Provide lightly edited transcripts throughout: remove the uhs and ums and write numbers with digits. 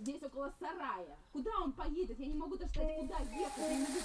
здесь около сарая. Куда он поедет? Я не могу даже сказать, куда ехать. Я не могу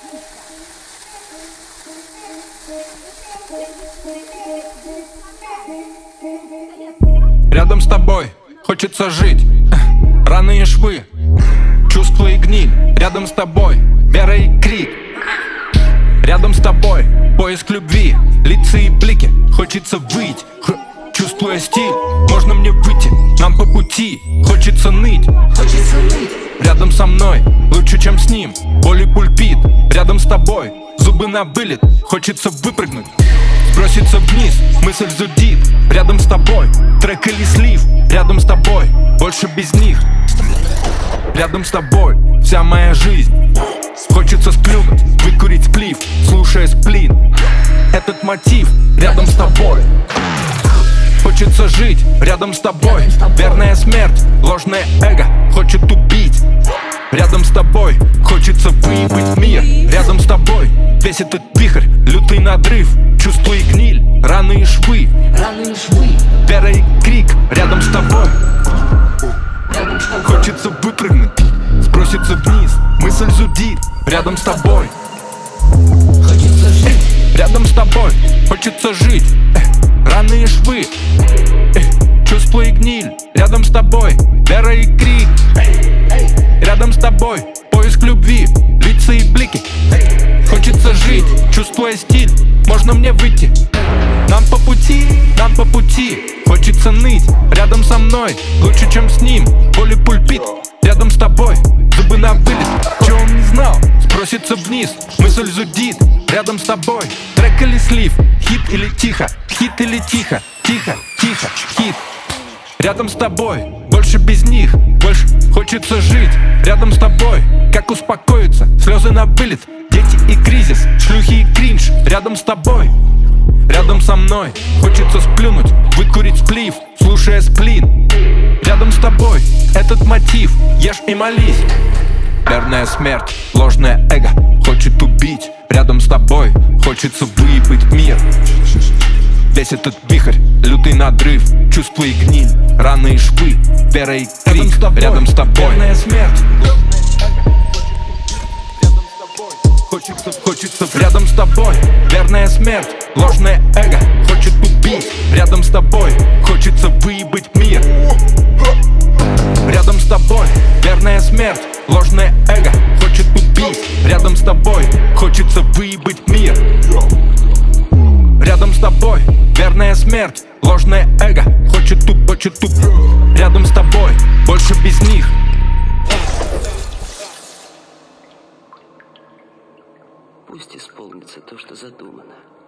даже... Рядом с тобой хочется жить. Раны и швы, чувства и гниль. Рядом с тобой вера и крик. Рядом с тобой поиск любви, лица и блики. Хочется выйти, чувствуя стиль. Можно мне выйти, нам по пути. Хочется ныть. Рядом со мной лучше, чем с ним. Боль и пульпит. Рядом с тобой зубы на вылет. Хочется выпрыгнуть, сброситься вниз. Мысль зудит. Рядом с тобой трек или слив. Рядом с тобой больше без них. Рядом с тобой вся моя жизнь. Хочется сплюнуть, выкурить сплив, слушая сплин. Этот мотив рядом с тобой. Хочется жить рядом с тобой. Верная смерть, ложное эго хочет убить. Рядом с тобой хочется выебать мир. Рядом с тобой весь этот вихрь, лютый надрыв. Чувства и гниль, раны и швы. Вера и крик. Рядом с тобой хочется выпрыгнуть, сброситься вниз. Мысль зудит. Рядом с тобой хочется жить. Рядом с тобой хочется жить. Раны и швы, чувства и гниль. Рядом с тобой вера и крик. Рядом с тобой поиск любви, лица и блики. Хочется жить, чувствуя стиль. Можно мне выйти, нам по пути, нам по пути. Хочется ныть, рядом со мной лучше, чем с ним. Боль и пульпит, рядом с тобой зубы на вылет. Чего он не знал, сбросится вниз. Мысль зудит, рядом с тобой трек или слив, хит или тихо, хит или тихо, тихо, тихо, хит. Рядом с тобой больше без них. Больше хочется жить рядом с тобой. Как успокоиться, слезы на вылет. Дети и кризис, шлюхи и кринж. Рядом с тобой, рядом со мной хочется сплюнуть, выкурить сплив, слушая сплин. Рядом с тобой этот мотив, ешь и молись. Верная смерть, ложное эго хочет убить. Рядом с тобой хочется выебать мир. Весь этот вихрь, лютый надрыв, чувства и гниль, раны и швы, вера и крик. Рядом с тобой верная смерть. Хочется рядом с тобой. Верная смерть, ложное эго хочет убить. Рядом с тобой хочется выебать мир. Рядом с тобой верная смерть, ложное эго хочет убить. Рядом с тобой хочется выебать мир. Рядом с тобой верная смерть, ложное эго хочет убить. Рядом с тобой больше без них. Пусть исполнится то, что задумано.